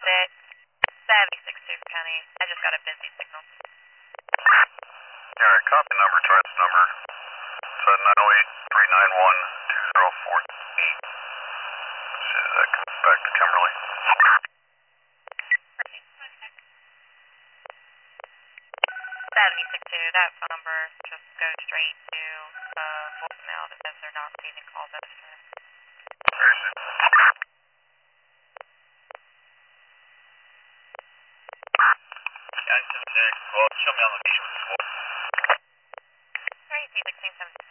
it. 76 Penny. I just got a busy signal. Yeah, copy number, charge number 798-391-2048. That comes back to Kimberly. 76 that phone number just goes straight to voicemail because they're not receiving calls at this time. Very good. Show me on location with the squad. Alright, 1617.